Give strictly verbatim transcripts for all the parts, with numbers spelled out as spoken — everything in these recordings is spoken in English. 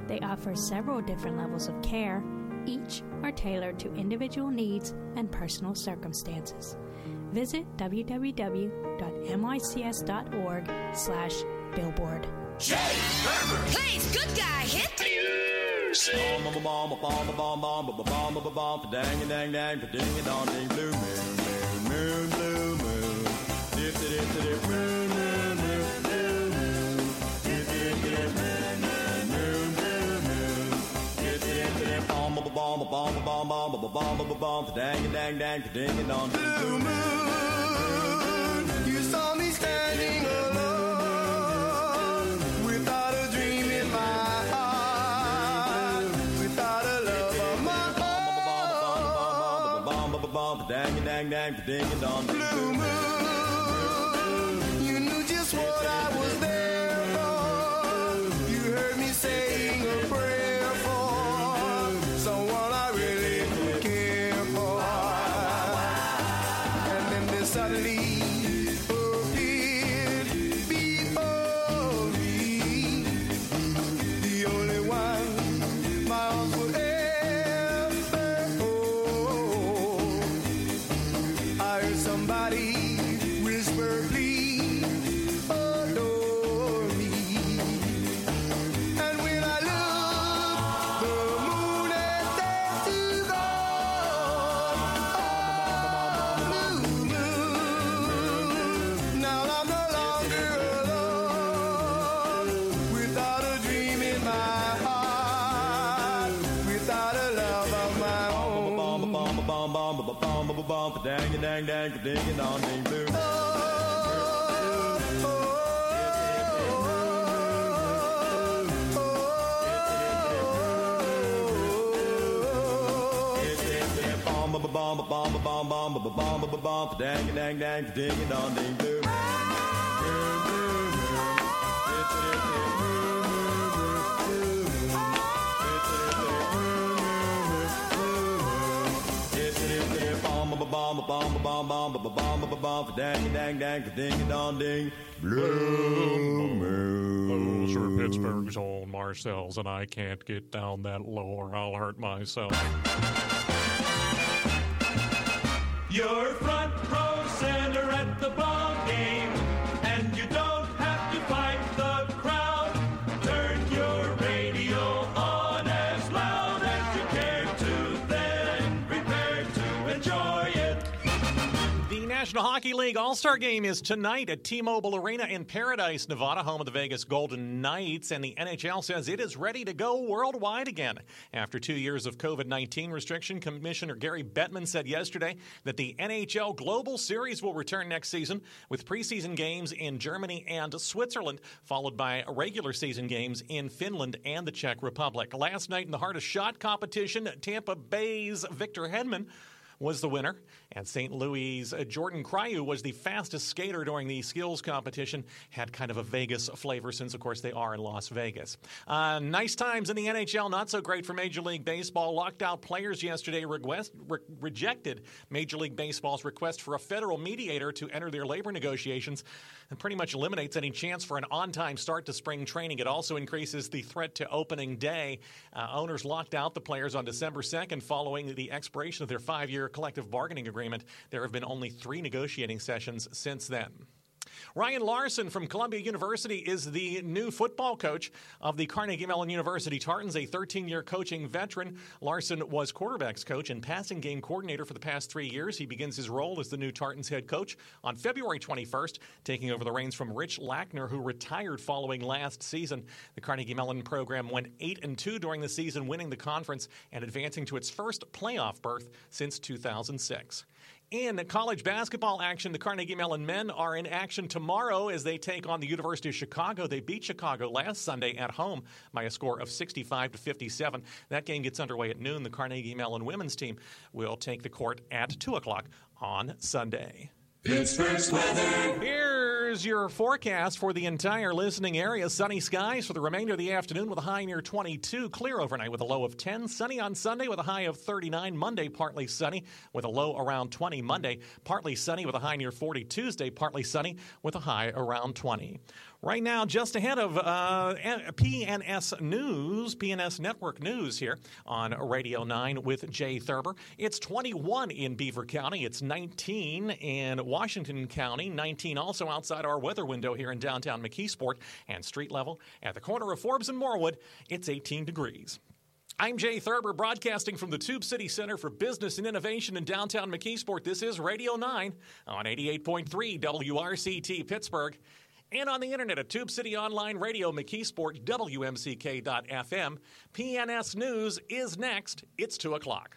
They offer several different levels of care. Each are tailored to individual needs and personal circumstances. Visit w w w dot m y c s dot org slash billboard. Jay Herber plays good guy hit music. Bomb bomb bomb bomb bomb bomb bomb bomb bomb dang dang dang ding dong ding blue moon moon moon blue moon dip dip dip moon moon moon blue moon dip dip dip moon moon moon moon dip dip dip bomb bomb bomb bomb bomb bomb bomb bomb bomb dang dang dang ding dong blue moon. You saw me standing alone. Dang dang dang ding dong blue moon. You knew just what I was there for. You heard me saying a prayer for someone I really care for. And then there suddenly appeared before me the only one my arms would ever. Somebody whisper, please adore me. And when I look, the moon has set to go. Oh, blue moon. Now I'm no longer alone. Without a dream in my heart. Without a love of my own. Bomb, bomb, bomb, bomb, bomb, bomb, bomb, bomb, dang, dang, dang, ding, dong, ding, blue. Bomb, bomb, bomb, bomb, bomb, bomb, bomb, bomb, dang, dang, dang, ding, dong, ding, blue. Bomb, bomb, bomb, bomb, bomb, bomb, bomb, dang, dang, dang, ding, dong, ding, blue moon. Those are Pittsburgh's own Marcells, and I can't get down that low or I'll hurt myself. You're front row center at the ball game, and you don't have to fight the crowd. Turn your radio on as loud as you care to, then prepare to enjoy it. The National Hockey League All-Star Game is tonight at T-Mobile Arena in Paradise, Nevada, home of the Vegas Golden Knights, and the N H L says it is ready to go worldwide again. After two years of covid nineteen restriction, Commissioner Gary Bettman said yesterday that the N H L Global Series will return next season with preseason games in Germany and Switzerland, followed by regular season games in Finland and the Czech Republic. Last night in the hardest shot competition, Tampa Bay's Victor Hedman was the winner, and Saint Louis' Jordan Cryu was the fastest skater during the skills competition. Had kind of a Vegas flavor since, of course, they are in Las Vegas. Uh, nice times in the N H L, not so great for Major League Baseball. Locked out players yesterday request, re- rejected Major League Baseball's request for a federal mediator to enter their labor negotiations, and pretty much eliminates any chance for an on-time start to spring training. It also increases the threat to opening day. Uh, owners locked out the players on December second following the expiration of their five-year collective bargaining agreement. There have been only three negotiating sessions since then. Ryan Larson from Columbia University is the new football coach of the Carnegie Mellon University Tartans, a thirteen-year coaching veteran. Larson was quarterbacks coach and passing game coordinator for the past three years. He begins his role as the new Tartans head coach on February twenty-first, taking over the reins from Rich Lackner, who retired following last season. The Carnegie Mellon program went eight and two during the season, winning the conference and advancing to its first playoff berth since two thousand six. In college basketball action, the Carnegie Mellon men are in action tomorrow as they take on the University of Chicago. They beat Chicago last Sunday at home by a score of sixty-five to fifty-seven. That game gets underway at noon. The Carnegie Mellon women's team will take the court at two o'clock on Sunday. Pittsburgh's weather. Here's your forecast for the entire listening area. Sunny skies for the remainder of the afternoon with a high near twenty-two. Clear overnight with a low of ten. Sunny on Sunday with a high of thirty-nine. Monday, partly sunny with a low around twenty. Monday, partly sunny with a high near forty. Tuesday, partly sunny with a high around twenty. Right now, just ahead of uh, P N S News, P N S Network News here on Radio nine with Jay Thurber. It's twenty-one in Beaver County. It's nineteen in Washington County, nineteen also outside our weather window here in downtown McKeesport. And street level at the corner of Forbes and Morewood, it's eighteen degrees. I'm Jay Thurber, broadcasting from the Tube City Center for Business and Innovation in downtown McKeesport. This is Radio nine on eighty-eight point three W R C T Pittsburgh. And on the internet at Tube City Online Radio, McKeesport, W M C K dot F M. P N S News is next. It's two o'clock.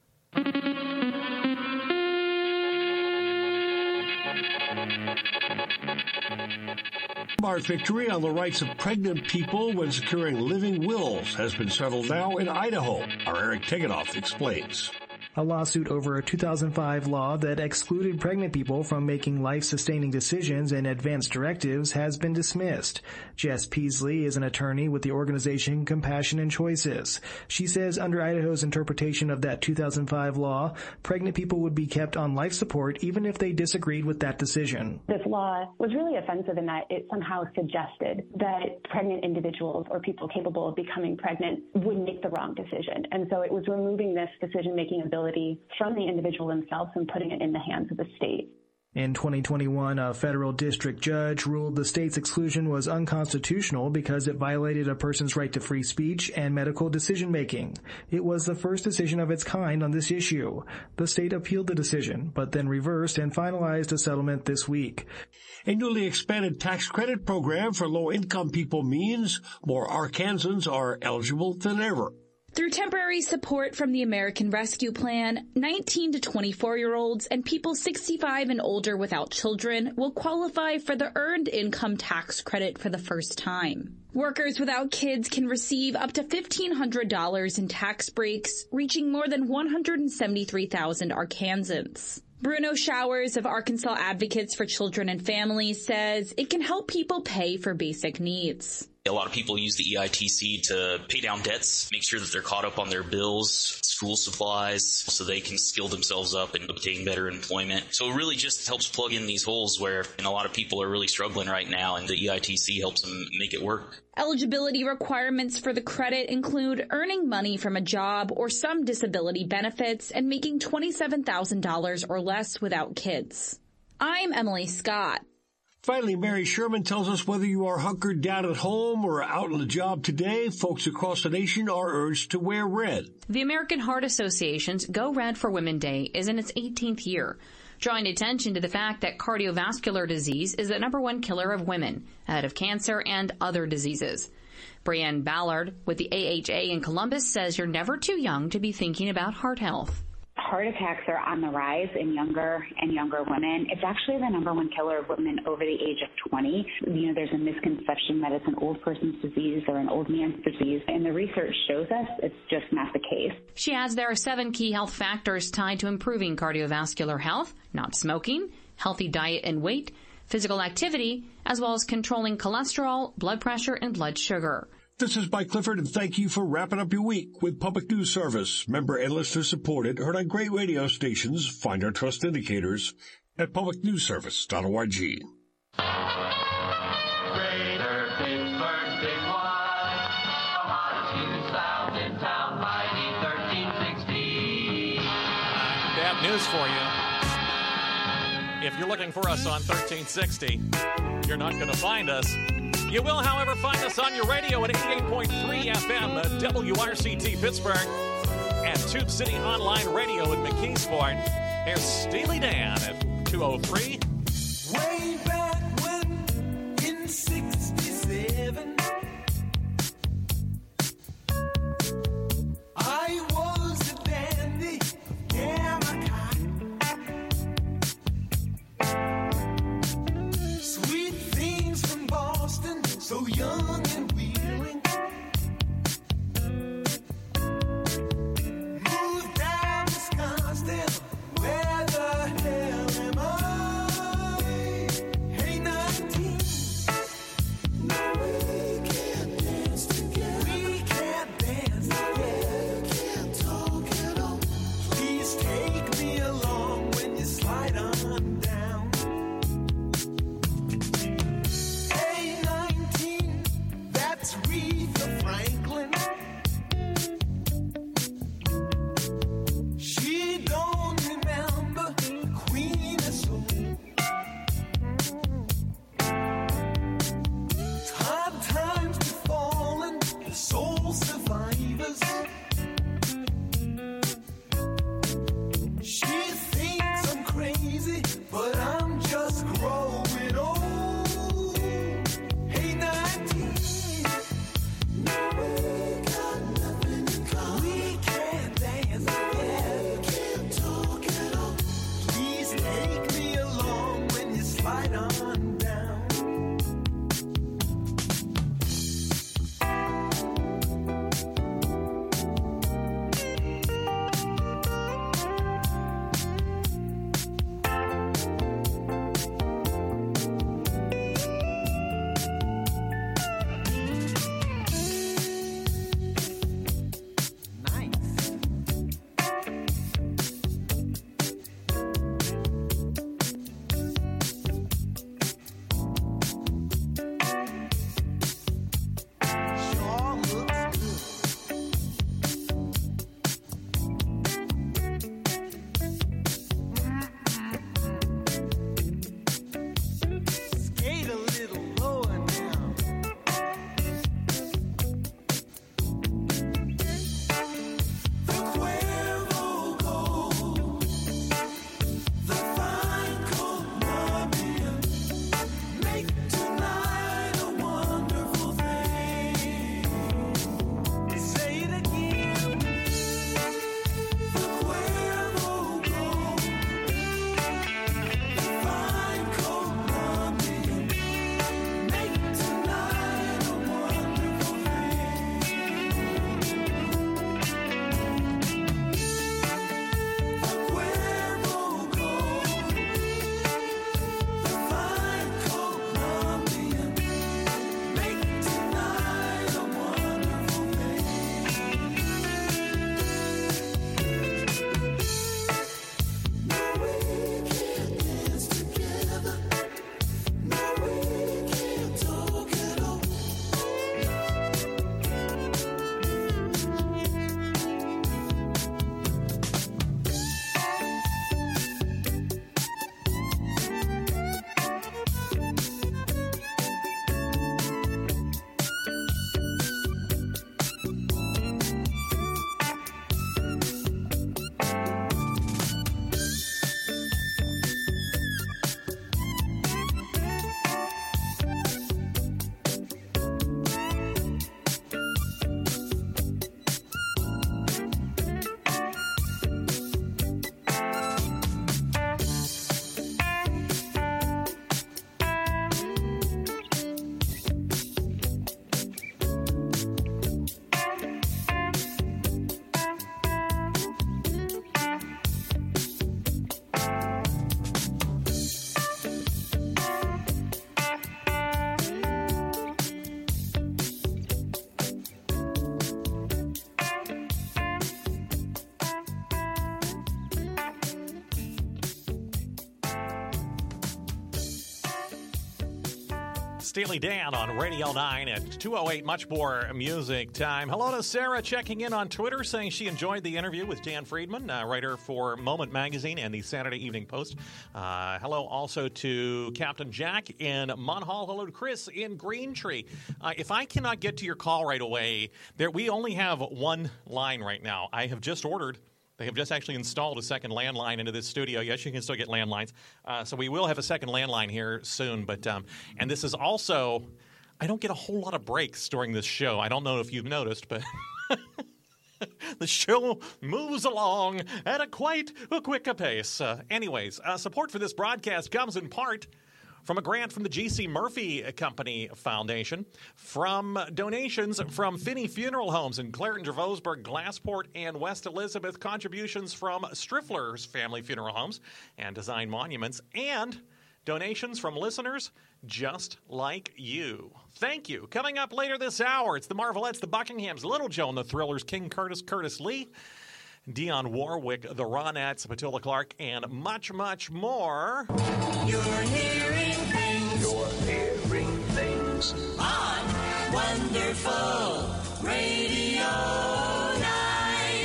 Our victory on the rights of pregnant people when securing living wills has been settled now in Idaho. Our Eric Tegedoff explains. A lawsuit over a two thousand five law that excluded pregnant people from making life-sustaining decisions and advance directives has been dismissed. Jess Peasley is an attorney with the organization Compassion and Choices. She says under Idaho's interpretation of that two thousand five law, pregnant people would be kept on life support even if they disagreed with that decision. This law was really offensive in that it somehow suggested that pregnant individuals or people capable of becoming pregnant would make the wrong decision. And so it was removing this decision-making ability from the individual themselves and putting it in the hands of the state. In twenty twenty-one, a federal district judge ruled the state's exclusion was unconstitutional because it violated a person's right to free speech and medical decision-making. It was the first decision of its kind on this issue. The state appealed the decision, but then reversed and finalized a settlement this week. A newly expanded tax credit program for low-income people means more Arkansans are eligible than ever. Through temporary support from the American Rescue Plan, nineteen to twenty-four-year-olds and people sixty-five and older without children will qualify for the Earned Income Tax Credit for the first time. Workers without kids can receive up to fifteen hundred dollars in tax breaks, reaching more than one hundred seventy-three thousand Arkansans. Bruno Showers of Arkansas Advocates for Children and Families says it can help people pay for basic needs. A lot of people use the E I T C to pay down debts, make sure that they're caught up on their bills, school supplies, so they can skill themselves up and obtain better employment. So it really just helps plug in these holes where and a lot of people are really struggling right now, and the E I T C helps them make it work. Eligibility requirements for the credit include earning money from a job or some disability benefits and making twenty-seven thousand dollars or less without kids. I'm Emily Scott. Finally, Mary Sherman tells us whether you are hunkered down at home or out on the job today, folks across the nation are urged to wear red. The American Heart Association's Go Red for Women Day is in its eighteenth year, drawing attention to the fact that cardiovascular disease is the number one killer of women, ahead of cancer and other diseases. Brienne Ballard with the A H A in Columbus says you're never too young to be thinking about heart health. Heart attacks are on the rise in younger and younger women. It's actually the number one killer of women over the age of twenty. You know, there's a misconception that it's an old person's disease or an old man's disease, and the research shows us it's just not the case. She adds there are seven key health factors tied to improving cardiovascular health: not smoking, healthy diet and weight, physical activity, as well as controlling cholesterol, blood pressure, and blood sugar. This is Mike Clifford, and thank you for wrapping up your week with Public News Service. Member and listener supported, heard on great radio stations. Find our trust indicators at public news service dot org. Greater Pittsburgh, Big One, the hottest news sound in town, mighty thirteen sixty. Bad news for you. If you're looking for us on thirteen sixty, you're not going to find us. You will, however, find us on your radio at eighty-eight point three F M at W R C T Pittsburgh and Tube City Online Radio in McKeesport. Here's Steely Dan at two oh three. Way back when, in sixty-seven, I was a dandy, yeah, my kind. Sweet things from Boston, so young and wheeling. Moved down Wisconsin, where the hell am I? all survivors. She thinks I'm crazy, but I'm just growing old. Hey, nineteen, no, we got nothing in common. We can't dance together. We can't talk at all. Please take me along when you slide on down. Steely Dan on Radio nine at two oh eight. Much more music time. Hello to Sarah checking in on Twitter saying she enjoyed the interview with Dan Friedman, uh, writer for Moment Magazine and the Saturday Evening Post. Uh, hello also to Captain Jack in Munhall. Hello to Chris in Green Tree. Uh, if I cannot get to your call right away, there we only have one line right now. I have just ordered. They have just actually installed a second landline into this studio. Yes, you can still get landlines. Uh, so we will have a second landline here soon. But um, and this is also, I don't get a whole lot of breaks during this show. I don't know if you've noticed, but the show moves along at a quite a quick a pace. Uh, anyways, uh, support for this broadcast comes in part from a grant from the G C Murphy Company Foundation, from donations from Finney Funeral Homes in Clareton, Dravosburg, Glassport, and West Elizabeth, contributions from Striffler's Family Funeral Homes and Design Monuments, and donations from listeners just like you. Thank you. Coming up later this hour, it's the Marvelettes, the Buckinghams, Little Joe and the Thrillers, King Curtis, Curtis Lee, Dionne Warwick, the Ronettes, Petula Clark, and much, much more. You're hearing things. You're hearing things. On Wonderful Radio nine.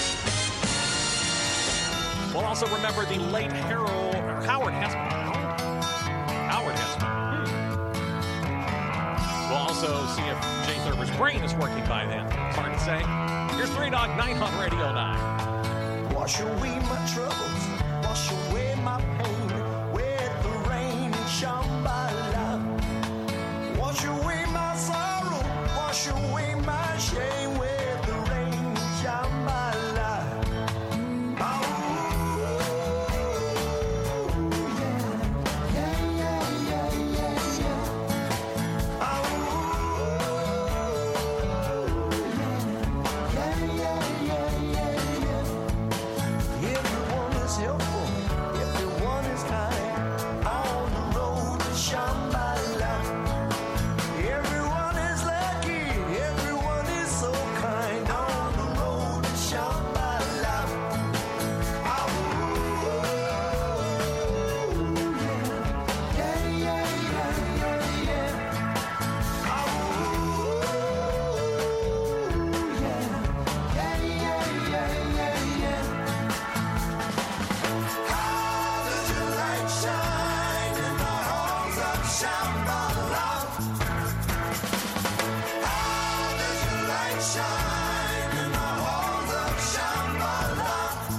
We'll also remember the late Harold, or Howard Hesseman. Howard Hesseman. Hmm. We'll also so see if Jay Thurber's brain is working by then. It's hard to say. Here's Three Dog Night on Radio nine. Wash away my troubles, wash away my pain with the rain and Shambhala. Wash away my sorrow, wash away my shame with the rain and Shambhala. Oh, yeah, yeah, yeah, yeah, yeah. Oh, yeah, yeah, yeah, yeah, yeah. Everyone is helpful, everyone is kind on the road to Shambhala. Everyone is lucky, everyone is so kind on the road to Shambhala. Oh, yeah, yeah, yeah, yeah, yeah. Oh, yeah, yeah, yeah, yeah, yeah, yeah. How does your light shine in the halls of Shambhala? How does your light shine in the halls of Shambhala?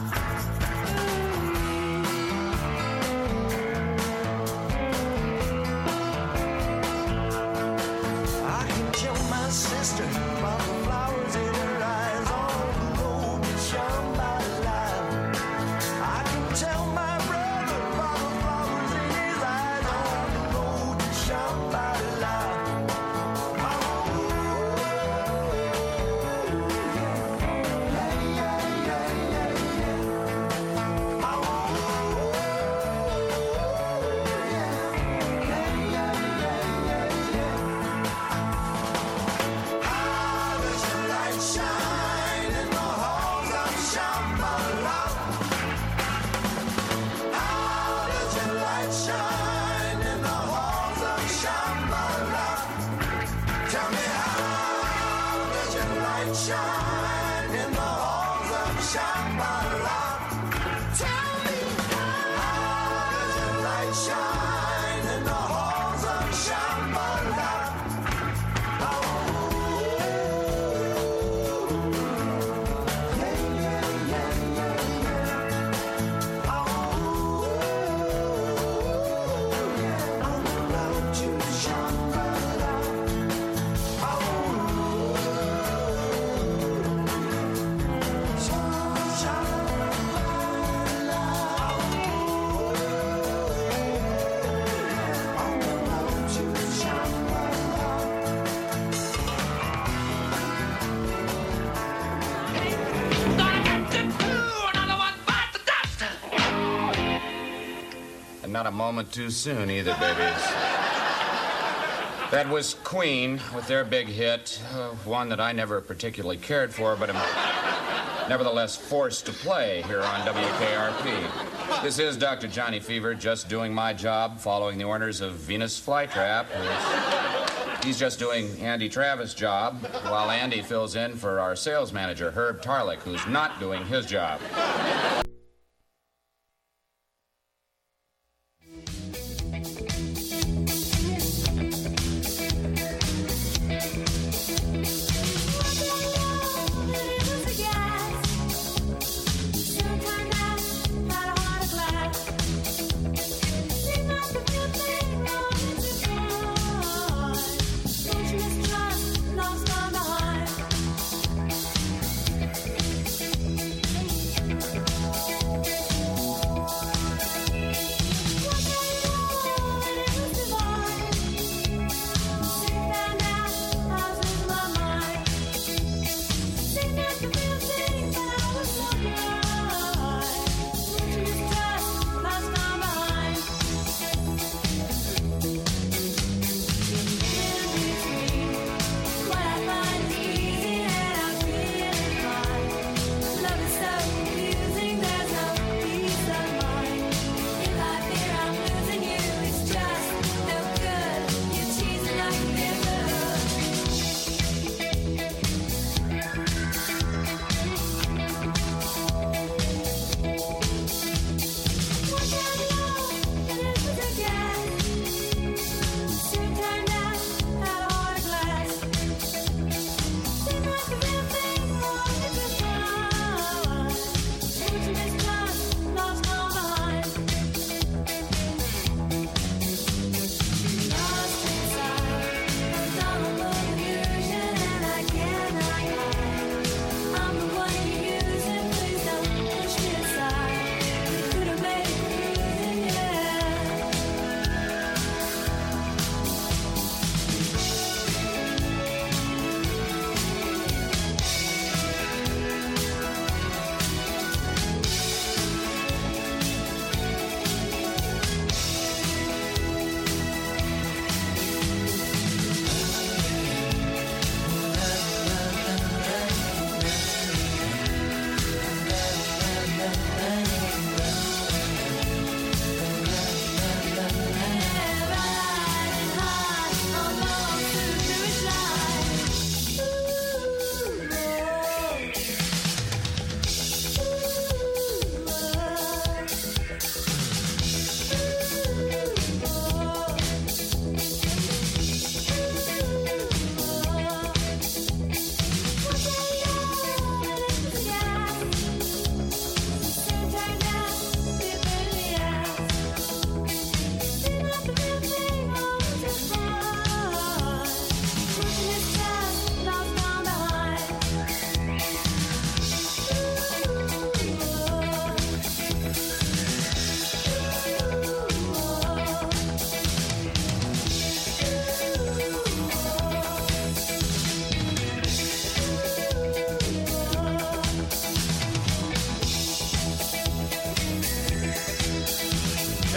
I can tell my sister by the flowers in her eyes on the road to Shambhala. I can tell my brother by the flowers in his eyes on the road to Shambhala. Oh, yeah, yeah, yeah, yeah, yeah. Oh, yeah, yeah, yeah, yeah, yeah, yeah. How does your light shine in the halls of Shambhala? How does your light shine in the halls of Shambhala? Tell me, how does your light shine in the halls of Shambhala? Tell me, how does your light shine in the halls of Shambhala? Oh, yeah, yeah, yeah, yeah, yeah. Oh, yeah, on the road to Shambhala. Oh, And not a moment too soon either, babies. That was Queen with their big hit, uh, one that I never particularly cared for, but am nevertheless forced to play here on W K R P. This is Doctor Johnny Fever, just doing my job, following the orders of Venus Flytrap. who's- He's just doing Andy Travis' job, while Andy fills in for our sales manager, Herb Tarlick, who's not doing his job. Lost on behind.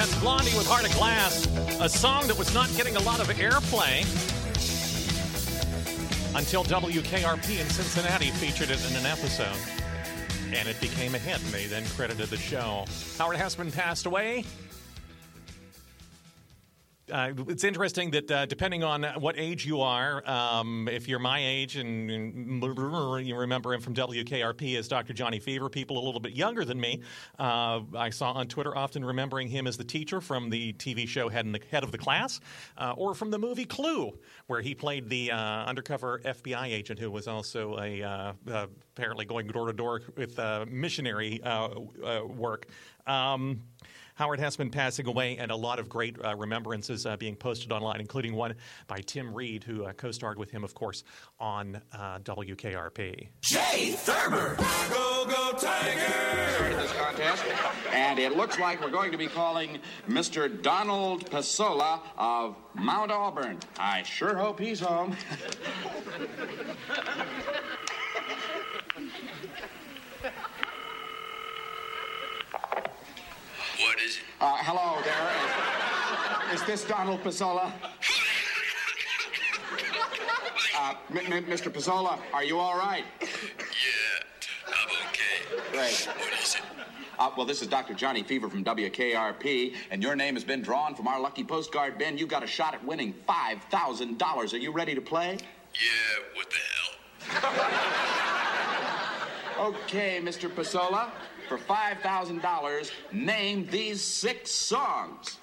That's Blondie with Heart of Glass, a song that was not getting a lot of airplay until W K R P in Cincinnati featured it in an episode. And it became a hit, and they then credited the show. Howard Hesseman passed away. Uh, it's interesting that uh, depending on what age you are, um, if you're my age and, and you remember him from W K R P as Doctor Johnny Fever, people a little bit younger than me, uh, I saw on Twitter often remembering him as the teacher from the T V show Head, in the, Head of the Class, uh, or from the movie Clue, where he played the uh, undercover F B I agent who was also a uh, uh, apparently going door to door with uh, missionary uh, uh, work. Um, Howard Hesseman passing away, and a lot of great uh, remembrances uh, being posted online, including one by Tim Reed, who uh, co-starred with him, of course, on uh, W K R P. Jay Thurber! Go, go, Tiger! This contest, and it looks like we're going to be calling Mister Donald Pasola of Mount Auburn. I sure hope he's home. What is it? Uh, hello there. Is, is this Donald Pasola? Uh, M- M- Mister Pasola, are you all right? Yeah, I'm okay. Great. What is it? Uh, well, this is Doctor Johnny Fever from W K R P, and your name has been drawn from our lucky postcard bin. You got a shot at winning five thousand dollars. Are you ready to play? Yeah, what the hell? Okay, Mister Pasola. For five thousand dollars, name these six songs.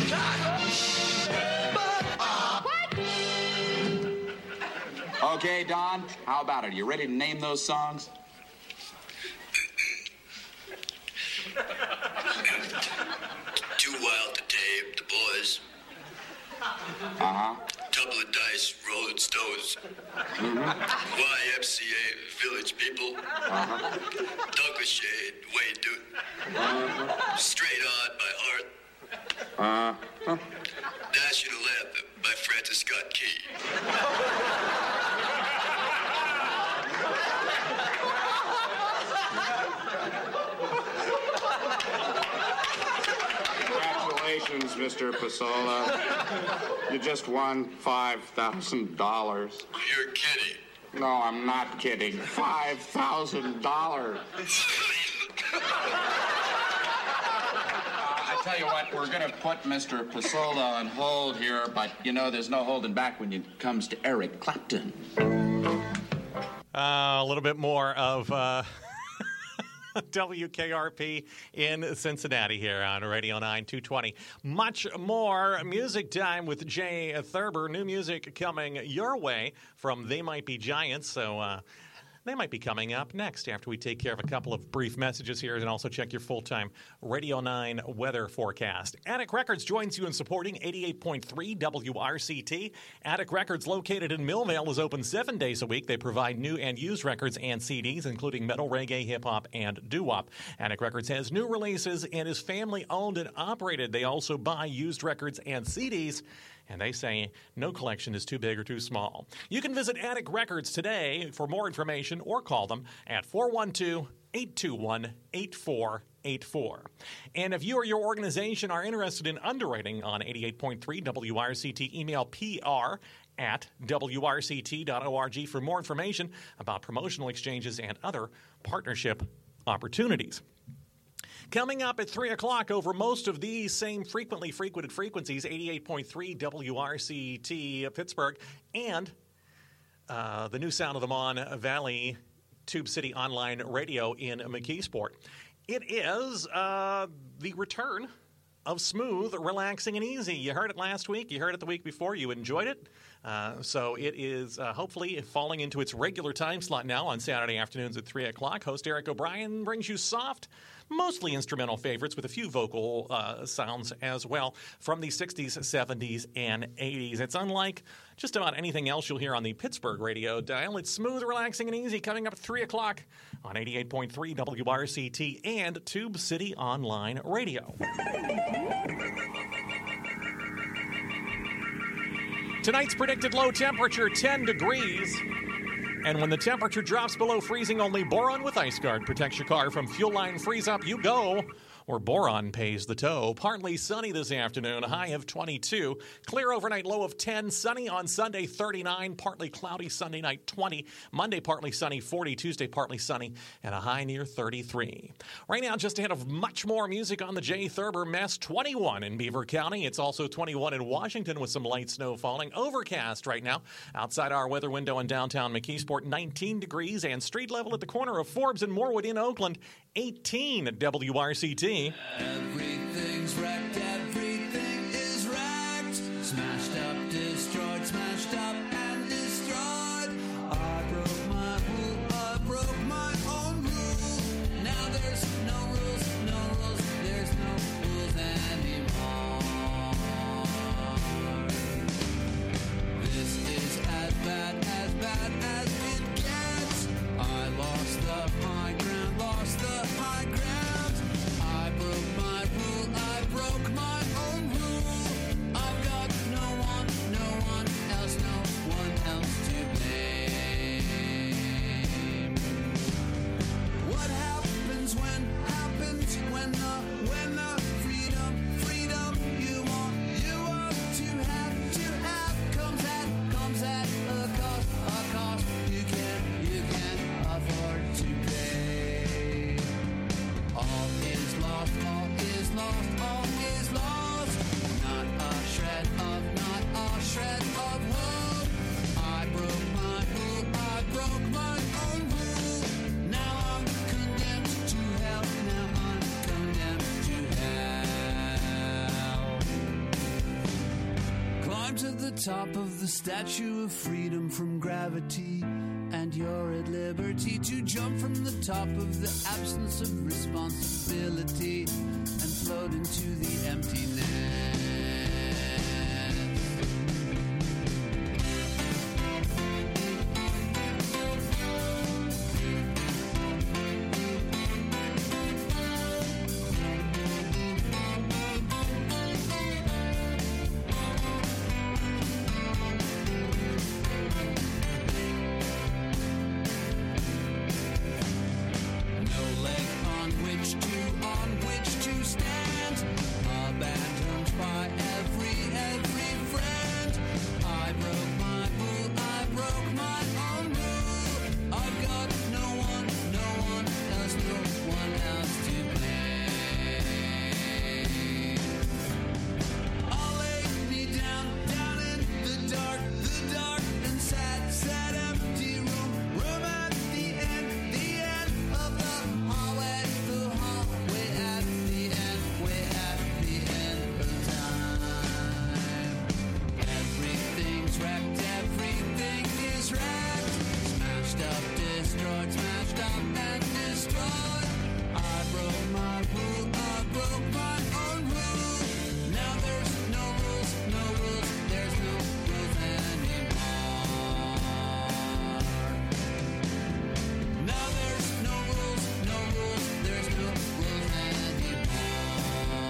Okay, Don, how about it? Are you ready to name those songs? Too Wild to Tame, The Boys. Uh-huh. Couple of Dice, Rolling Stones. Mm-hmm. Y M C A, Village People. Uh-huh. Douglas Shade, Wayne Newton. Uh-huh. Straight On by Heart. Uh-huh. National Anthem by Francis Scott Key. Congratulations, Mister Pasola. You just won five thousand dollars. You're kidding. No, I'm not kidding. five thousand dollars. I tell you what, we're going to put Mister Pasola on hold here, but, you know, there's no holding back when it comes to Eric Clapton. Uh, a little bit more of uh, W K R P in Cincinnati here on Radio nine two twenty. Much more music time with Jay Thurber. New music coming your way from They Might Be Giants, so uh, they might be coming up next after we take care of a couple of brief messages here and also check your full-time Radio nine weather forecast. Attic Records joins you in supporting eighty-eight point three W R C T. Attic Records, located in Millvale, is open seven days a week. They provide new and used records and C Ds, including metal, reggae, hip-hop, and doo-wop. Attic Records has new releases and is family-owned and operated. They also buy used records and C Ds. And they say no collection is too big or too small. You can visit Attic Records today for more information or call them at four one two, eight two one, eight four eight four. And if you or your organization are interested in underwriting on eighty-eight point three W R C T, email P R at W R C T dot org for more information about promotional exchanges and other partnership opportunities. Coming up at three o'clock over most of these same frequently frequented frequencies, eighty-eight point three W R C T Pittsburgh, and uh, the new sound of the Mon Valley Tube City Online Radio in McKeesport. It is uh, the return of Smooth, Relaxing, and Easy. You heard it last week. You heard it the week before. You enjoyed it. Uh, so it is uh, hopefully falling into its regular time slot now on Saturday afternoons at three o'clock. Host Eric O'Brien brings you soft, mostly instrumental favorites with a few vocal uh, sounds as well from the sixties, seventies, and eighties. It's unlike just about anything else you'll hear on the Pittsburgh radio dial. It's Smooth, Relaxing, and Easy coming up at three o'clock on eighty-eight point three W R C T and Tube City Online Radio. Tonight's predicted low temperature, ten degrees. And when the temperature drops below freezing, only Boron with Ice Guard protects your car from fuel line freeze-up. You go or boron pays the tow. Partly sunny this afternoon, high of twenty-two. Clear overnight, low of ten. Sunny on Sunday, thirty-nine. Partly cloudy Sunday night, twenty. Monday, partly sunny, forty. Tuesday, partly sunny, and a high near thirty-three. Right now, just ahead of much more music on the Jay Thurber Mess, twenty-one in Beaver County. It's also twenty-one in Washington with some light snow falling. Overcast right now. Outside our weather window in downtown McKeesport, nineteen degrees, and street level at the corner of Forbes and Morwood in Oakland, eighteen at W R C T. Everything's wrecked, everything is wrecked. Smashed up, destroyed, smashed up and destroyed. I broke my rule, I broke my own rule. Now there's no rules, no rules, there's no rules anymore. This is as bad, as bad as it gets. I lost the high ground, lost the high ground. I broke my rule, I broke my own rule. I've got no one, no one else, no one else to blame. What happens when, happens when the, when the freedom, freedom you want, you want to have, to have, comes at, comes at a cost, a cost you can't, you can't afford to pay. All is lost, all is lost, all is lost. Not a shred of, not a shred of hope. I broke my rule, I broke my own rule. Now I'm condemned to hell, now I'm condemned to hell. Climb to the top of the Statue of Freedom from gravity, and you're at liberty to jump from the top of the absence of responsibility and float into the emptiness. No leg on which to, on which to stand. Abandoned by every, every friend. I broke my rule, I broke my own rule. I've got no one, no one else, no one else to blame. I'll lay me down, down in the dark, the dark and sad, sad empty room. Room at the end, the end of the hallway, the hallway at the end, way at the end of time. Everything's wrecked, everything is wrecked. Smashed up, destroyed, smashed up and destroyed. I broke my rule, I broke my own rule. Now there's no rules, no rules, there's no rules anymore. Now there's no rules, no rules, there's no rules anymore.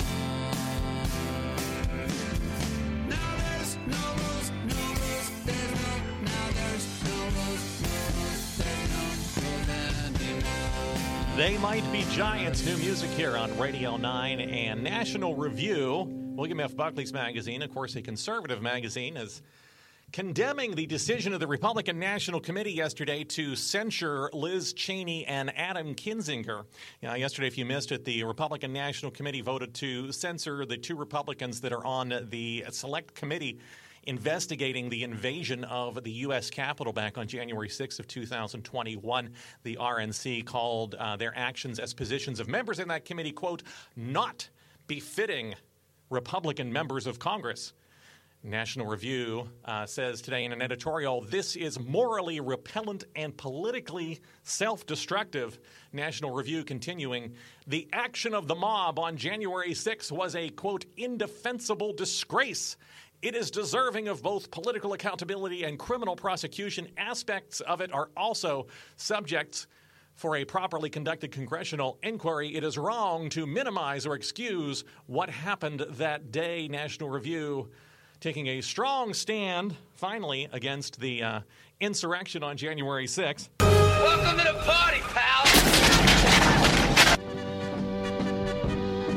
Now there's no rules, no rules, there's no, now there's no rules, no rules, there's no rules anymore. They Might Be Giants, new music here on Radio nine and National Review. William F. Buckley's magazine, of course, a conservative magazine, is condemning the decision of the Republican National Committee yesterday to censure Liz Cheney and Adam Kinzinger. You know, yesterday, if you missed it, the Republican National Committee voted to censor the two Republicans that are on the Select Committee investigating the invasion of the U S Capitol back on January sixth of two thousand twenty-one. The R N C called uh, their actions as positions of members in that committee, quote, not befitting Republican members of Congress. National Review uh, says today in an editorial, this is morally repellent and politically self-destructive. National Review continuing, the action of the mob on January sixth was a, quote, indefensible disgrace. It is deserving of both political accountability and criminal prosecution. Aspects of it are also subjects for a properly conducted congressional inquiry. It is wrong to minimize or excuse what happened that day. National Review taking a strong stand, finally, against the uh, insurrection on January sixth. Welcome to the party, pal!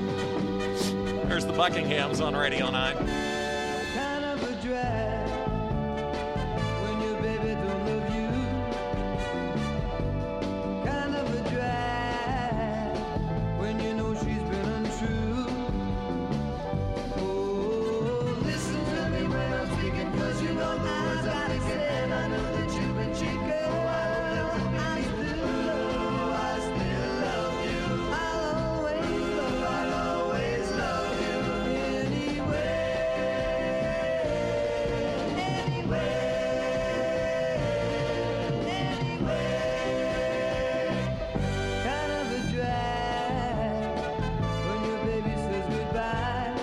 Buckinghams on Radio nine. Kind of a drag when your baby don't love you. Kind of a drag when you know she's been untrue. Oh, listen to me when I'm speaking, 'cause you know the words I say, and I know that you've been cheating. I still love you, I still love you. I'll always love you, I'll always love you anyway. Kind of a drag when your baby says goodbye.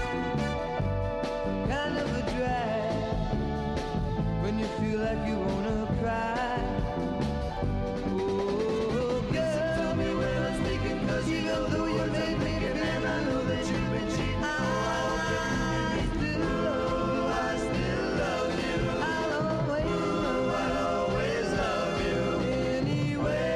Kind of a drag when you feel like you wanna cry. Oh, girl, tell me when I'm speaking, 'cause you know though you made me and I know that you've been cheating. I still love you, I still love you. I'll always love you, I'll always love you anyway.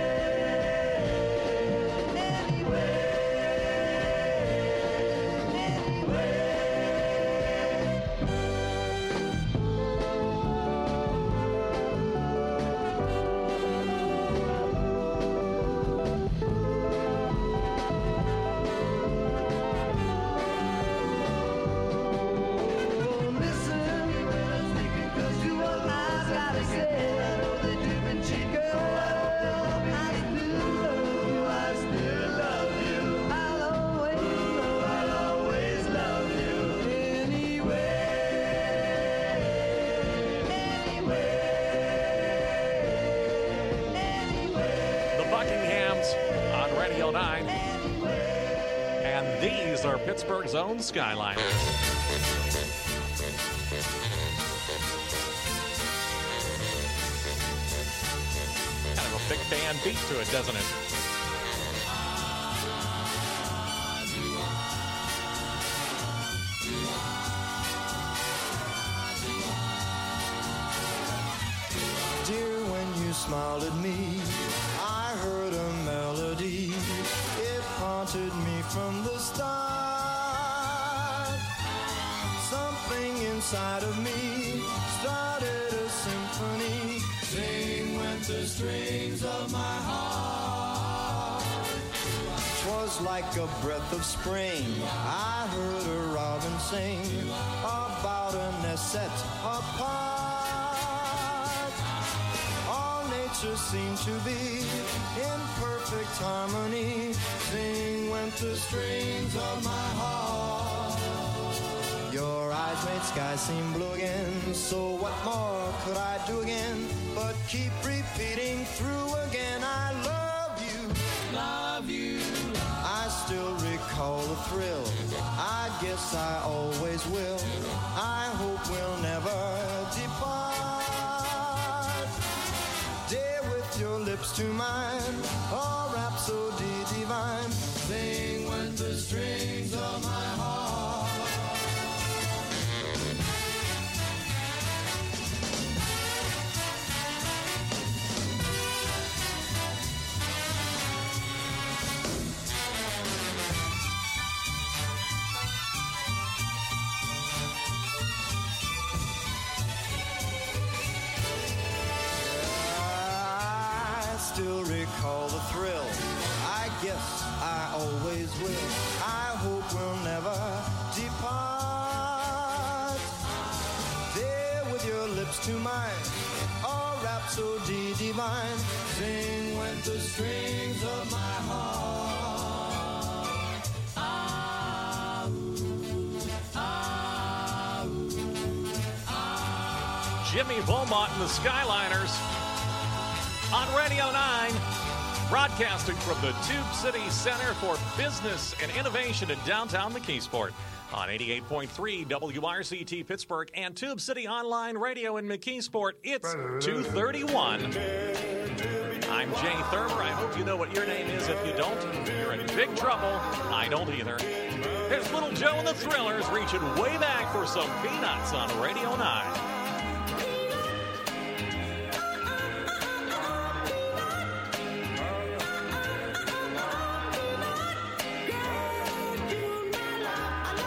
The Buckinghams on Radio nine. And these are Pittsburgh's own Skyliners. Kind of a big band beat to it, doesn't it? Dear, when you smiled at me, I heard a melody. It haunted me from the start. Something inside of me started a symphony. Sing went the strings of my heart. 'Twas like a breath of spring. I heard a robin sing about a nest set apart. All nature seemed to be in perfect harmony. Sing went the strings of my heart. Your eyes made sky seem blue again. So what more could I do again but keep repeating through again? I love you, love you. I still recall the thrill. I guess I always will. I hope we'll never depart. Dear, with your lips to mine, a rhapsody divine. Sing when the strings of my heart. Still recall the thrill. I guess I always will. I hope we'll never depart. There with your lips to mine, a rhapsody divine. Sing went the strings of my heart. Ah, ooh, ah, ooh, ah. Jimmy Beaumont and the Skyliners on Radio nine, broadcasting from the Tube City Center for Business and Innovation in downtown McKeesport on eighty-eight point three W R C T Pittsburgh and Tube City Online Radio in McKeesport. It's two thirty-one. I'm Jay Thurber. I hope you know what your name is. If you don't, you're in big trouble. I don't either. Here's Little Joe and the Thrillers reaching way back for some peanuts on Radio nine. I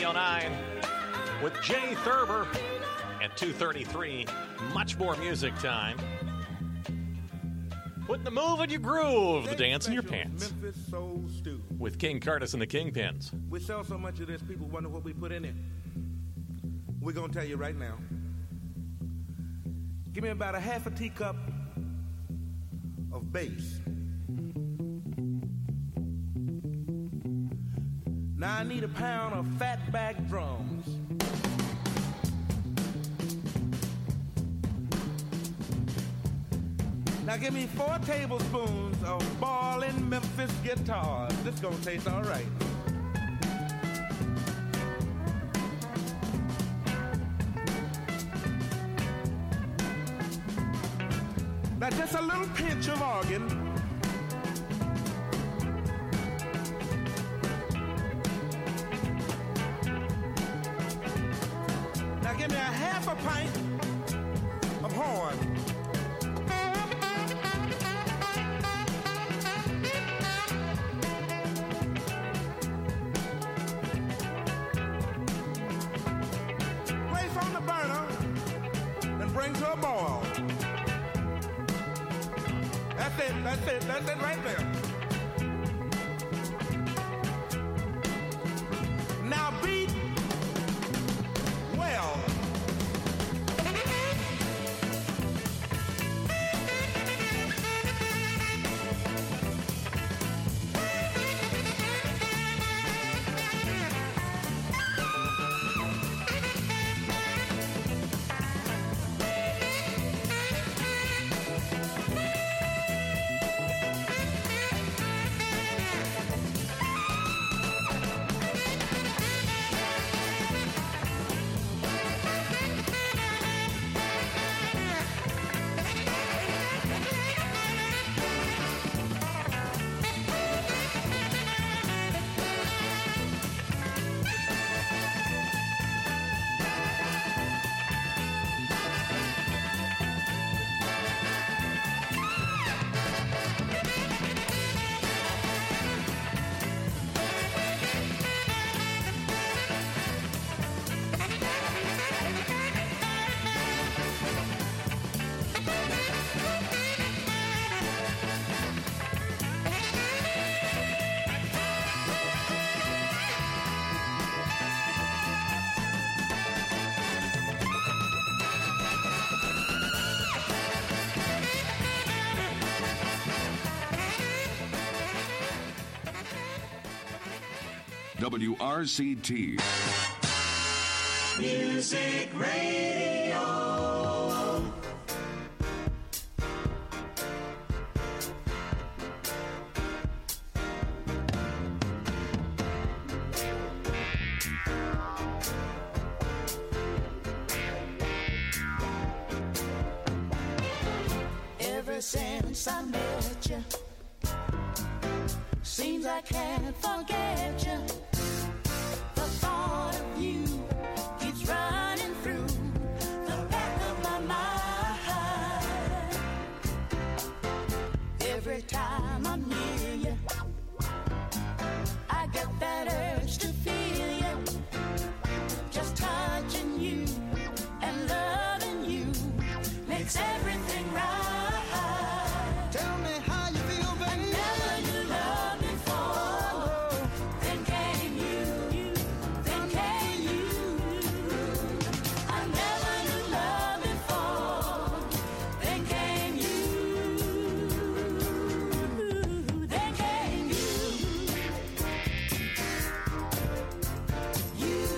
oh nine with Jay Thurber at two thirty-three. Much more music time. Putting the move in your groove, the dance in your pants. Memphis Soul Stew. With King Curtis and the Kingpins. We sell so much of this, people wonder what we put in it. We're going to tell you right now. Give me about a half a teacup of bass. Now I need a pound of fatback drums. Now give me four tablespoons of ballin' Memphis guitars. This gonna taste all right. Now just a little pinch of organ. Now give me a half a pint of horn. Place on the burner and bring to a boil. That's it, that's it, that's it right there. Now beat well. W R C T. Music Radio. Ever since I met you, seems I can't forget you. The thought of you keeps running through the back of my mind. Every time I'm near you, I get that urge to feel you. Just touching you and loving you makes everything right. Tell me how you feel, baby. Never knew love before. Then came you. Then came you. I never knew love before. Then came you. Then came you. You.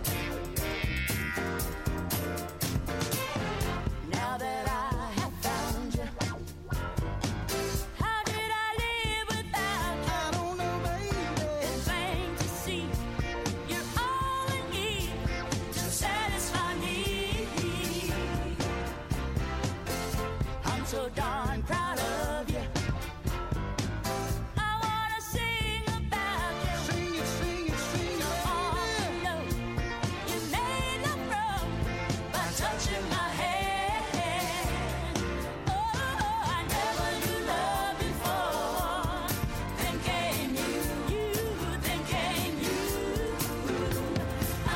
Now that I have found you, how did I live without you? I don't know, baby. It's plain to see you're all I need to satisfy me. I'm so darn proud of you. I wanna sing about you. Sing it, sing it, sing it. All I know, you made love wrong by touching my hand. Oh, I never knew love before. Then came you, you, then came you. I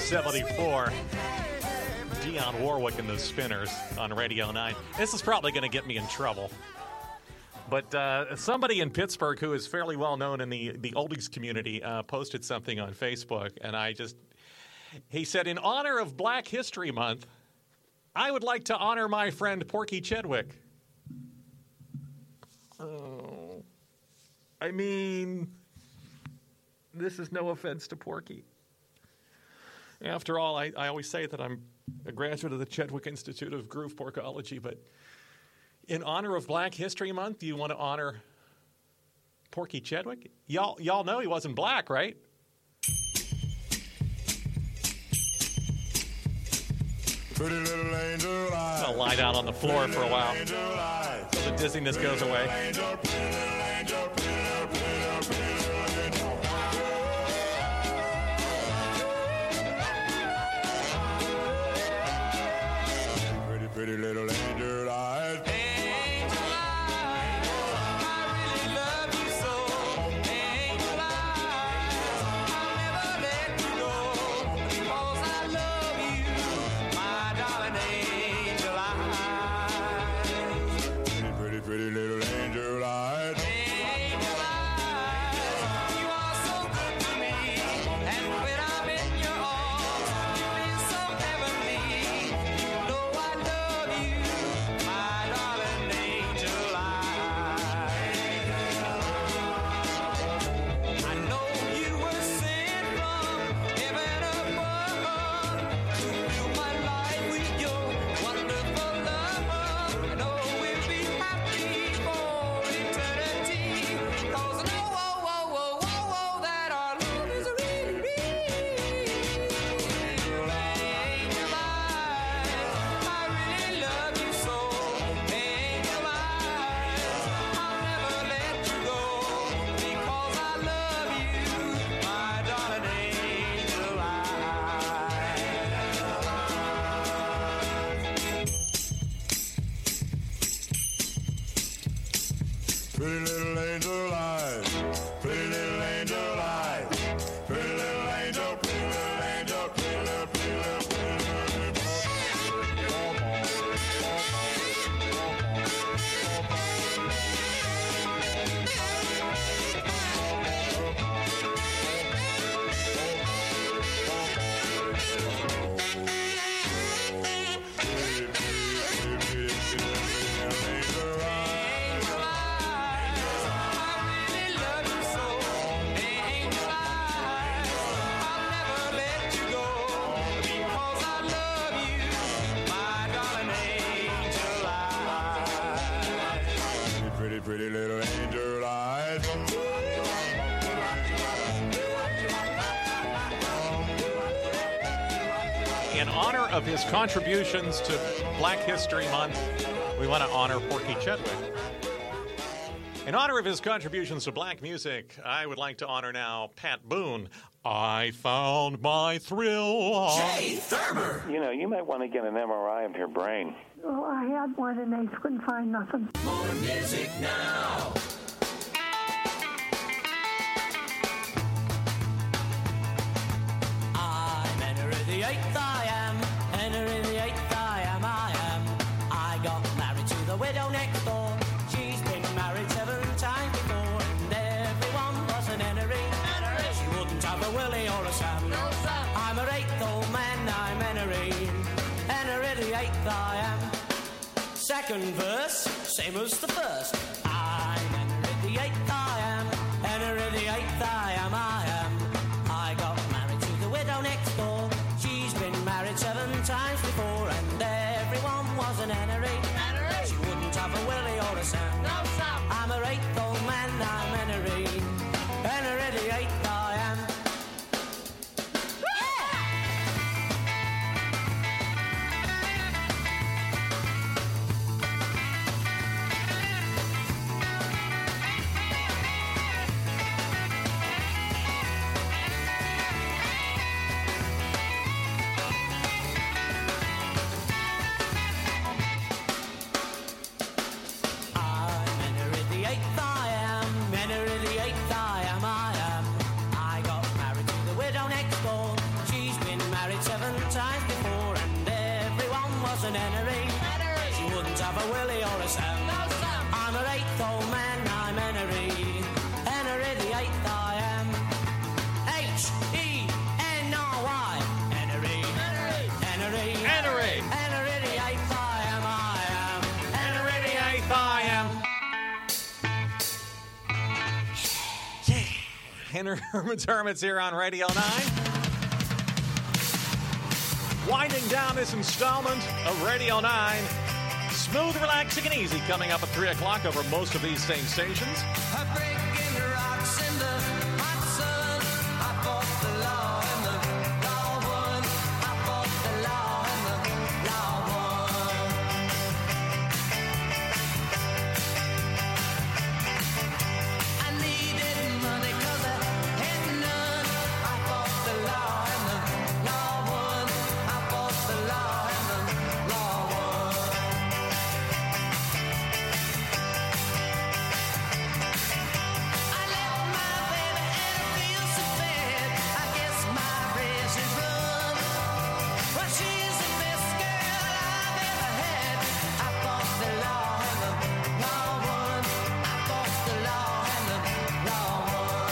seventy-four. Dionne Warwick and the Spinners on Radio nine. This is probably going to get me in trouble. But uh, somebody in Pittsburgh who is fairly well known in the, the oldies community uh, posted something on Facebook, and I just... He said, in honor of Black History Month, I would like to honor my friend Porky Chedwick. Oh, I mean, this is no offense to Porky. After all, I, I always say that I'm a graduate of the Chedwick Institute of Groove Porkology, but in honor of Black History Month, you want to honor Porky Chedwick? Y'all, y'all know he wasn't black, right? Pretty little angel eyes. I'll lie down on the floor for a while so the dizziness goes away. Pretty, pretty little angel eyes. Pretty little angel eyes. Angel eyes, you are so good to me. And when I'm in your arms, you feel so heavenly. You know I love you, my darling angel eyes. I know you were sent from heaven above to fill my life with your wonderful love. I know we'll be happy. Pretty little angel eyes, pretty little angel eyes, pretty little angel, pretty little angel, pretty little, pretty little, pretty Pretty little angel eyes. In honor of his contributions to Black History Month, we want to honor Porky Chedwick. In honor of his contributions to black music, I would like to honor now Pat Boone. I found my thrill. Jay Thurber. You know, you might want to get an M R I of your brain. Oh, I had one and they couldn't find nothing. More music now. I'm Henry the Eighth, I am. Henry the Eighth, I am, I am. I got married to the widow next door. She's been married seven times before, and everyone was an Henry. Henry. She wouldn't have a Willie or a Sam. No, Sam. I'm her eighth old man, I'm Henry. Henry the Eighth, I am. Second verse, same as the first. I'm Henry the Eighth, I am. Henry the Eighth, I am, I am. I got married to the widow next door. She's been married seven times before, and everyone was an Henry. Henry. She wouldn't have a Willie or a Sam. No, Sam. I'm her eighth old man, I'm Henry. Henry the Eighth, I am. an Henry. She wouldn't have a Willie or a Sam. I'm her eighth old man, I'm Henry. Henry the eighth I am. H E N R Y. Henry. Henry. Henry. Henry the eighth I am, I am. Henry the eighth I am. Henry Herman's Hermits here on Radio nine. Winding down this installment of Radio nine. Smooth, relaxing, and easy coming up at three o'clock over most of these same stations. I'm breaking rocks in the hot sun. I fought the law and the law won. I fought the law and the law won. I needed money 'cause I had none. I fought the law and the law won. I fought the law and the law won. I left my baby and I feel so bad. I guess my race is run. Well, she's the best girl I've ever had. I fought the law and the law won. I fought the law and the law won.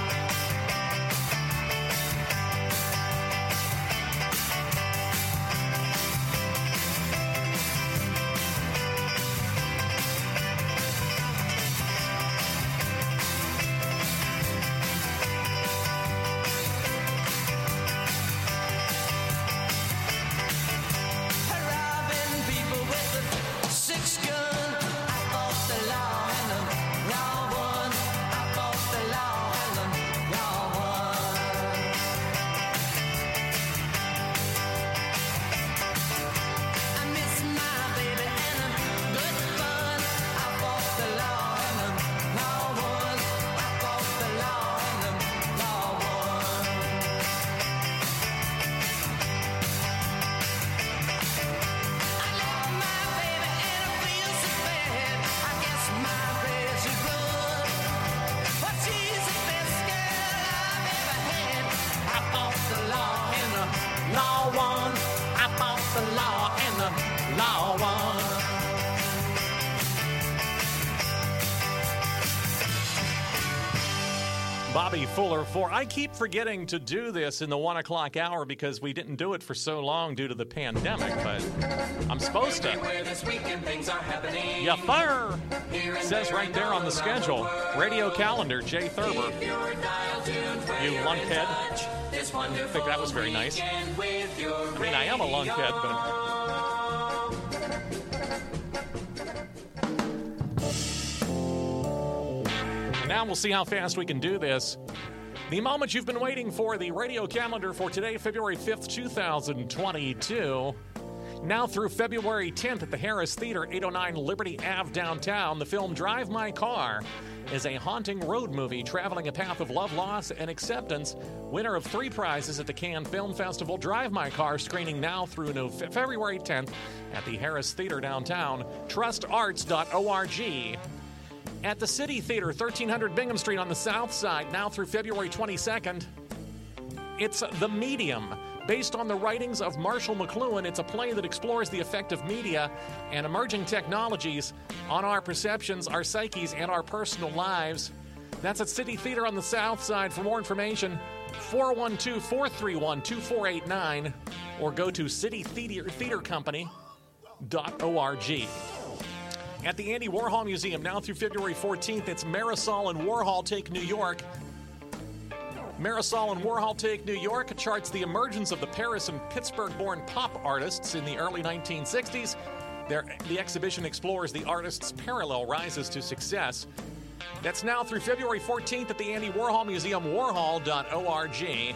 Robbing people with a six gun. I fought the law and the law won. I fought the law and the law won. I miss my baby and I'm good fun. I fought the law and the law won. I fought the law and the law won. I left my baby and I feel so bad. I guess my race is run. But she's the best girl I've ever had. I fought the law and the law won. I fought the law and the law won. Bobby Fuller for I keep forgetting to do this in the one o'clock hour because we didn't do it for so long due to the pandemic, but I'm supposed to. Where this weekend things are happening. Yeah, fire! Here and Says there right and there on the around schedule. world. Radio calendar, Jay Thurber. Keep your dial tuned where You you're in lunkhead. touch. This I wonderful think that was very nice. weekend with your I mean, I am a lunkhead, but now we'll see how fast we can do this. The moment you've been waiting for, the radio calendar for today, February fifth, twenty twenty-two. Now through February tenth at the Harris Theater, eight oh nine Liberty Avenue downtown, the film Drive My Car is a haunting road movie traveling a path of love, loss, and acceptance. Winner of three prizes at the Cannes Film Festival, Drive My Car, screening now through no- February tenth at the Harris Theater downtown, trust arts dot org. At the City Theater, thirteen hundred Bingham Street on the south side, now through February twenty-second, it's The Medium. Based on the writings of Marshall McLuhan, it's a play that explores the effect of media and emerging technologies on our perceptions, our psyches, and our personal lives. That's at City Theater on the south side. For more information, four one two, four three one, two four eight nine or go to city theater company dot org. At the Andy Warhol Museum, now through February fourteenth, it's Marisol and Warhol Take New York. Marisol and Warhol Take New York charts the emergence of the Paris and Pittsburgh-born pop artists in the early nineteen sixties. Their, the exhibition explores the artists' parallel rises to success. That's now through February fourteenth at the Andy Warhol Museum, warhol dot org.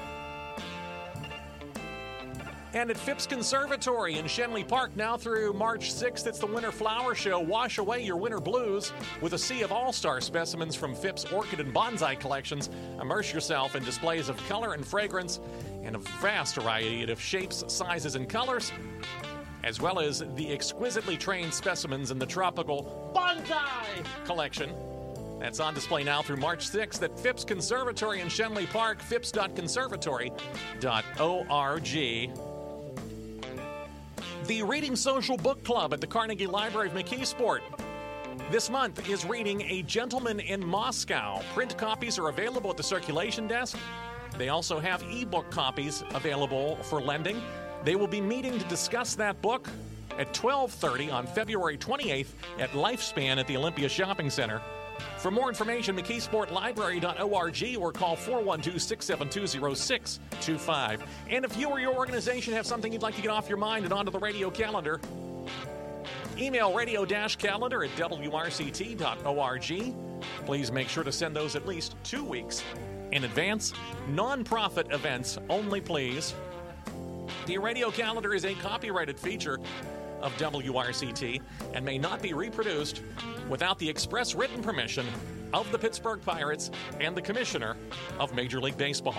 And at Phipps Conservatory in Shenley Park, now through March sixth, it's the Winter Flower Show. Wash away your winter blues with a sea of all-star specimens from Phipps orchid and bonsai collections. Immerse yourself in displays of color and fragrance and a vast variety of shapes, sizes, and colors, as well as the exquisitely trained specimens in the tropical bonsai collection. That's on display now through March sixth at Phipps Conservatory in Shenley Park, phipps dot conservatory dot org. The Reading Social Book Club at the Carnegie Library of McKeesport this month is reading A Gentleman in Moscow. Print copies are available at the circulation desk. They also have ebook copies available for lending. They will be meeting to discuss that book at twelve thirty on February twenty-eighth at Lifespan at the Olympia Shopping Center. For more information, mckeesport library dot org or call four one two, six seven two, zero six two five. And if you or your organization have something you'd like to get off your mind and onto the radio calendar, email radio-calendar at w r c t dot org. Please make sure to send those at least two weeks in advance. Non-profit events only, please. The radio calendar is a copyrighted feature of W R C T and may not be reproduced without the express written permission of the Pittsburgh Pirates and the Commissioner of Major League Baseball.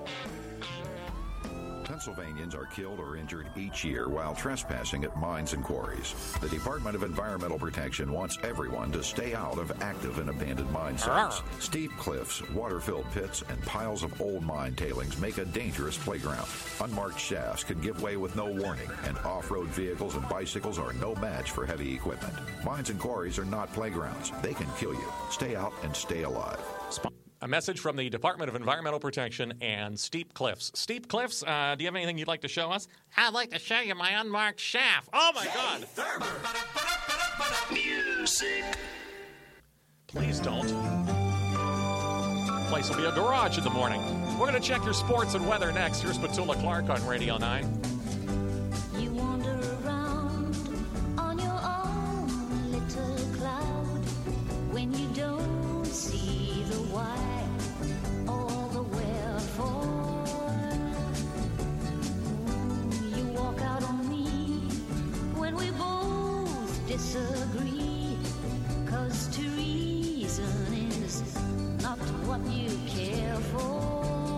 Pennsylvanians are killed or injured each year while trespassing at mines and quarries. The Department of Environmental Protection wants everyone to stay out of active and abandoned mine sites. Steep cliffs, water-filled pits, and piles of old mine tailings make a dangerous playground. Unmarked shafts can give way with no warning, and off-road vehicles and bicycles are no match for heavy equipment. Mines and quarries are not playgrounds. They can kill you. Stay out and stay alive. A message from the Department of Environmental Protection and Steep Cliffs. Steep Cliffs, uh, do you have anything you'd like to show us? I'd like to show you my unmarked shaft. Oh, my God. Music. Please don't. The place will be a garage in the morning. We're going to check your sports and weather next. Here's Petula Clark on Radio nine. You wander around on your own little cloud when you don't see the why or the wherefore. You walk out on me when we both disagree, 'cause to reason is not what you care for.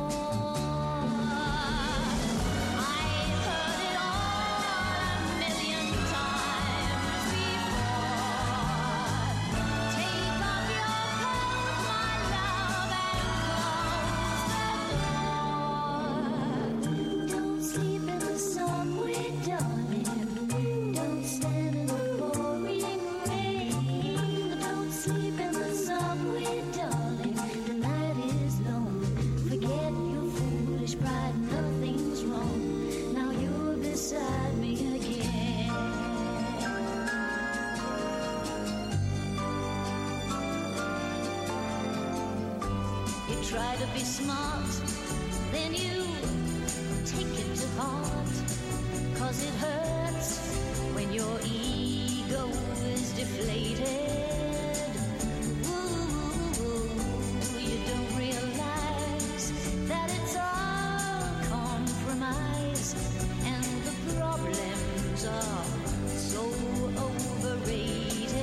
Try to be smart, then you take it to heart, 'cause it hurts when your ego is deflated. Ooh, you don't realize that it's all compromise, and the problems are so overrated.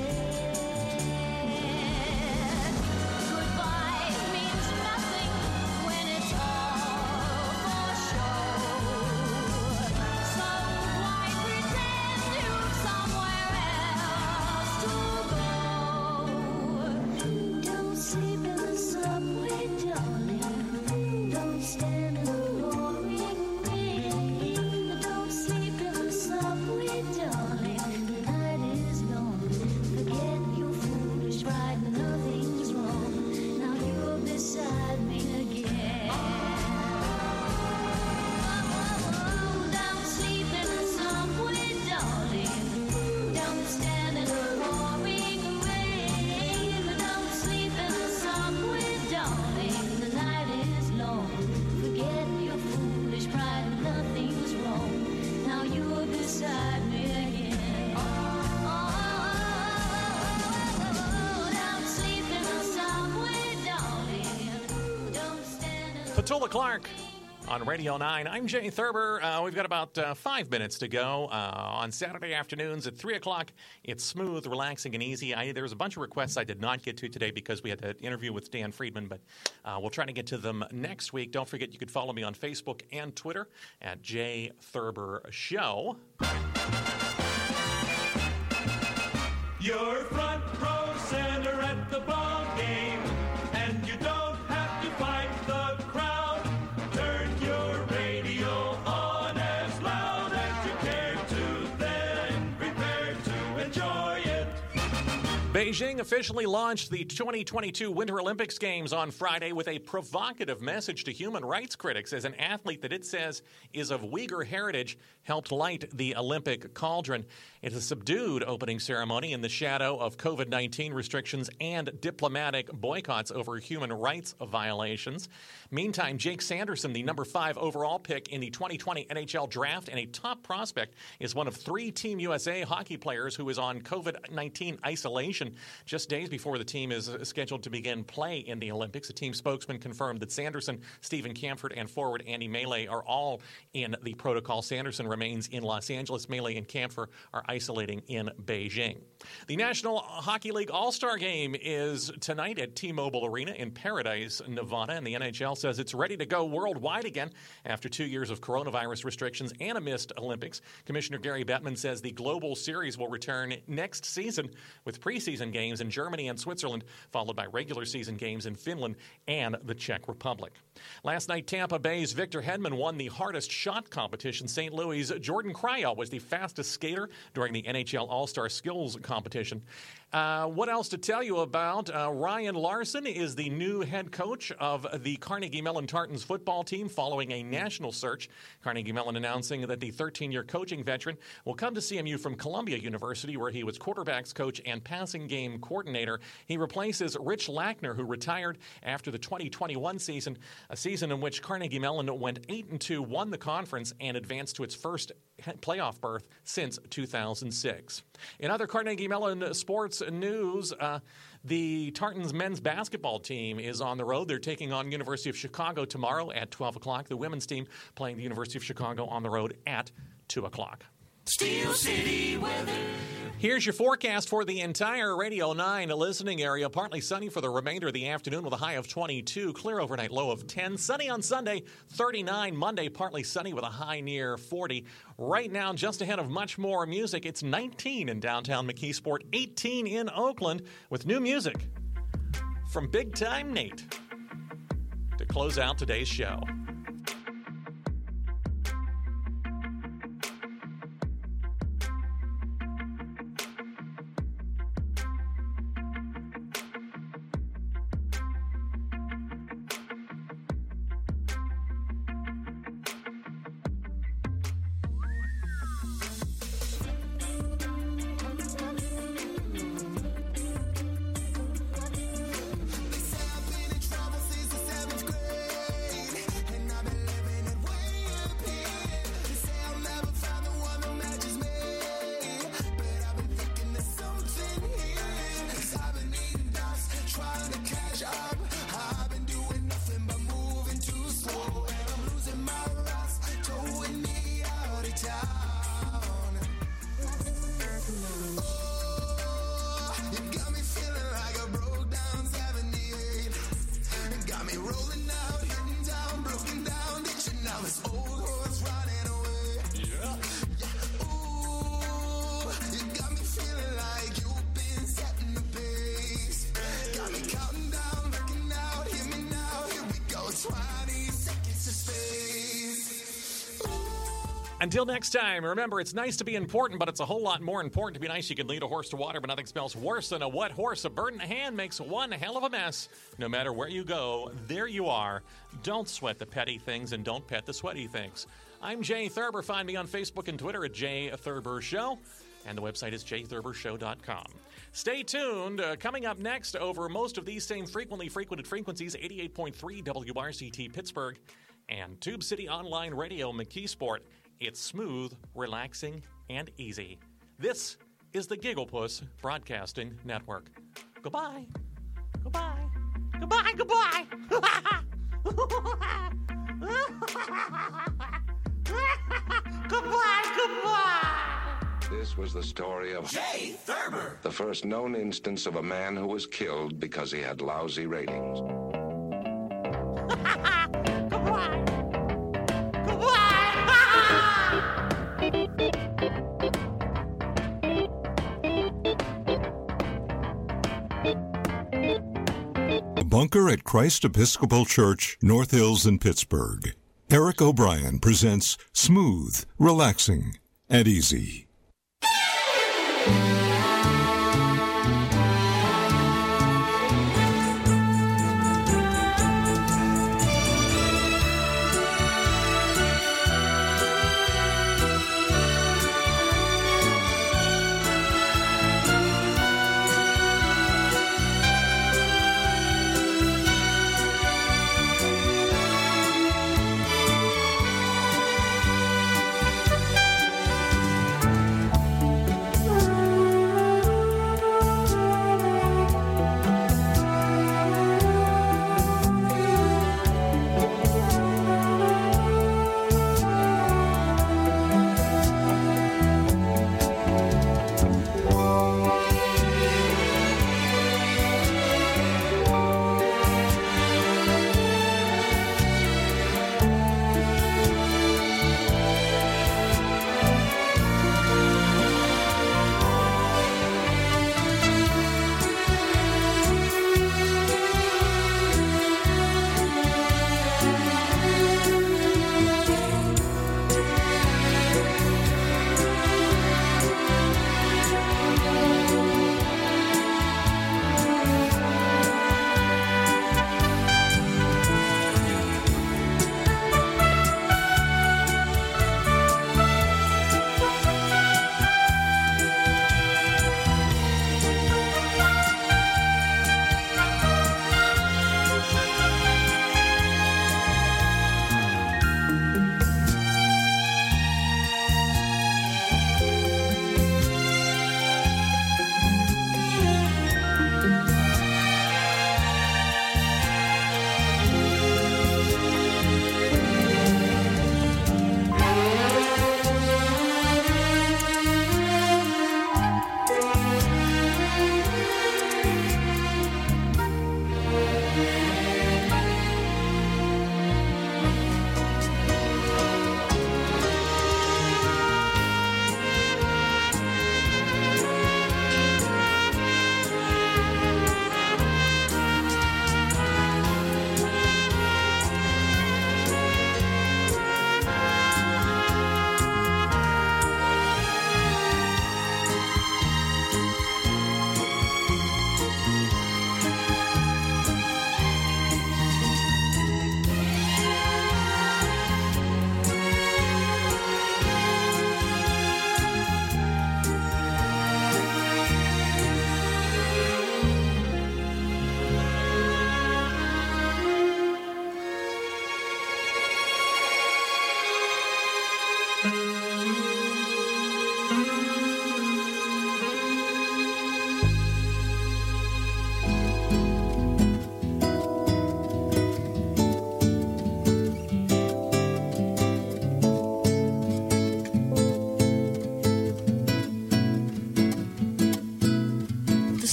Petula Clark on Radio nine. I'm Jay Thurber. Uh, we've got about uh, five minutes to go. Uh, on Saturday afternoons at three o'clock, it's smooth, relaxing, and easy. I, there's a bunch of requests I did not get to today because we had that interview with Dan Friedman, but uh, we'll try to get to them next week. Don't forget you can follow me on Facebook and Twitter at Jay Thurber Show. You're front row center at the ball game, and you don't have to fight the crowd. Turn your radio on as loud as you care to then. Beijing officially launched the twenty twenty-two Winter Olympics Games on Friday with a provocative message to human rights critics as an athlete that it says is of Uyghur heritage helped light the Olympic cauldron. It's a subdued opening ceremony in the shadow of COVID nineteen restrictions and diplomatic boycotts over human rights violations. Meantime, Jake Sanderson, the number five overall pick in the twenty twenty N H L draft and a top prospect, is one of three Team U S A hockey players who is on COVID nineteen isolation just days before the team is scheduled to begin play in the Olympics. A team spokesman confirmed that Sanderson, Stephen Camford, and forward Andy Melee are all in the protocol. Sanderson remains in Los Angeles. Melee and Camford are isolating in Beijing. The National Hockey League All-Star Game is tonight at T-Mobile Arena in Paradise, Nevada, and the N H L says it's ready to go worldwide again after two years of coronavirus restrictions and a missed Olympics. Commissioner Gary Bettman says the Global Series will return next season with preseason games in Germany and Switzerland, followed by regular season games in Finland and the Czech Republic. Last night, Tampa Bay's Victor Hedman won the hardest shot competition. Saint Louis' Jordan Cryall was the fastest skater during the N H L All-Star Skills competition. Uh, what else to tell you about? Uh, Ryan Larson is the new head coach of the Carnegie Mellon Tartans football team following a national search. Carnegie Mellon announcing that the thirteen-year coaching veteran will come to C M U from Columbia University, where he was quarterbacks coach and passing game coordinator. He replaces Rich Lackner, who retired after the twenty twenty-one season, a season in which Carnegie Mellon went eight and two, won the conference, and advanced to its first playoff berth since two thousand six. In other Carnegie Mellon sports news, uh, the Tartans men's basketball team is on the road. They're taking on University of Chicago tomorrow at twelve o'clock. The women's team playing the University of Chicago on the road at two o'clock. Steel City weather. Here's your forecast for the entire Radio nine listening area. Partly sunny for the remainder of the afternoon with a high of twenty-two. Clear overnight low of ten. Sunny on Sunday, thirty-nine. Monday, partly sunny with a high near forty. Right now, just ahead of much more music, it's nineteen in downtown McKeesport, eighteen in Oakland with new music from Big Time Nate to close out today's show. Until next time, remember, it's nice to be important, but it's a whole lot more important to be nice. You can lead a horse to water, but nothing smells worse than a wet horse. A bird in a hand makes one hell of a mess. No matter where you go, there you are. Don't sweat the petty things and don't pet the sweaty things. I'm Jay Thurber. Find me on Facebook and Twitter at Jay Thurber Show. And the website is jay thurber show dot com. Stay tuned. Uh, coming up next, over most of these same frequently frequented frequencies, eighty-eight point three W R C T Pittsburgh and Tube City Online Radio McKeesport. It's smooth, relaxing, and easy. This is the Gigglepuss Broadcasting Network. Goodbye. Goodbye. Goodbye, goodbye. Goodbye, goodbye. This was the story of Jay Thurber, the first known instance of a man who was killed because he had lousy ratings. Goodbye. The Bunker at Christ Episcopal Church, North Hills in Pittsburgh. Eric O'Brien presents Smooth, Relaxing, and Easy.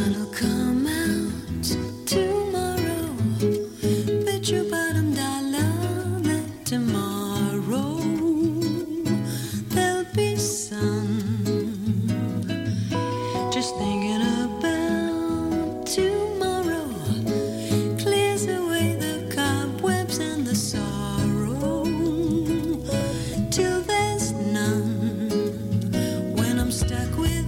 sun'll come out tomorrow. Bet your bottom dollar that tomorrow there'll be sun. Just thinking about tomorrow clears away the cobwebs and the sorrow till there's none. When I'm stuck with